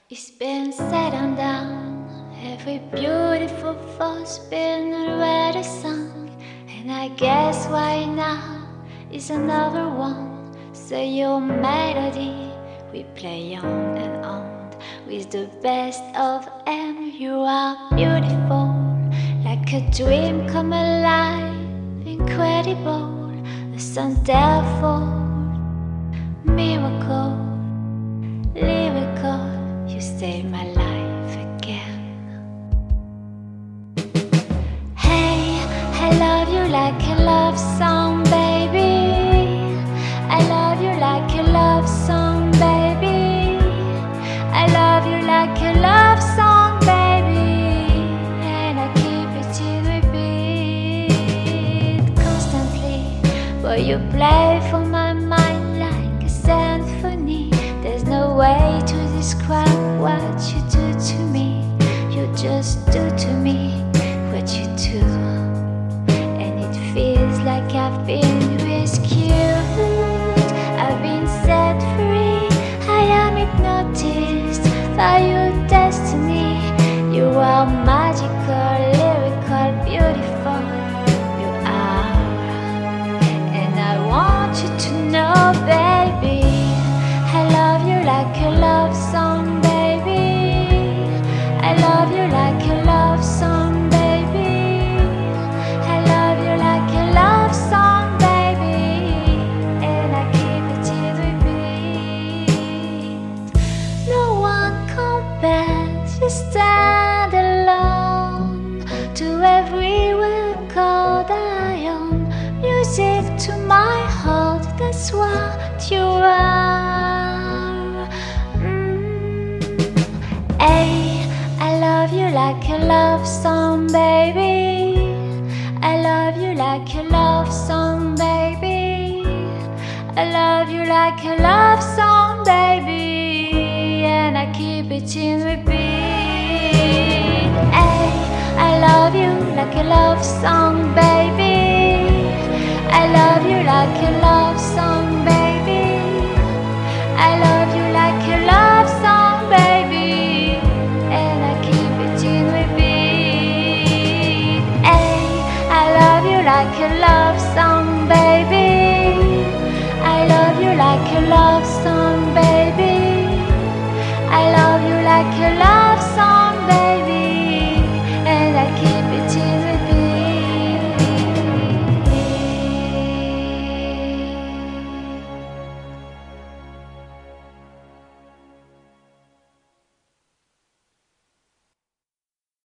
It's been said and done. Every beautiful thought's been already sung, and I guess why now is another one. So your melody we play on and on with the best of M. You are beautiful, like a dream come alive, incredible, a wonderful miracle, lyrical. You saved my life again. Hey, I love you like a love song, baby. I love you like a love song, baby. I love you like a love song, baby. And I keep it in repeat constantly. But you play for my mind like a symphony. There's no way to describe what you do to me. You just do to me what you do, and it feels like I've been rescued. I've been set free. I am hypnotized by your destiny. You are magical, lyrical, beautiful. You are, and I want you to know, baby, I love you like a love song, baby. I love you like a love song, baby. I love you like a love song, baby. And I keep it in repeat. No one compares, you stand alone to every record I own. Music to my heart, that's what you are. Hey, I love you like a love song, baby. I love you like a love song, baby. I love you like a love song, baby. And I keep it in repeat. Hey, I love you like a love song, baby.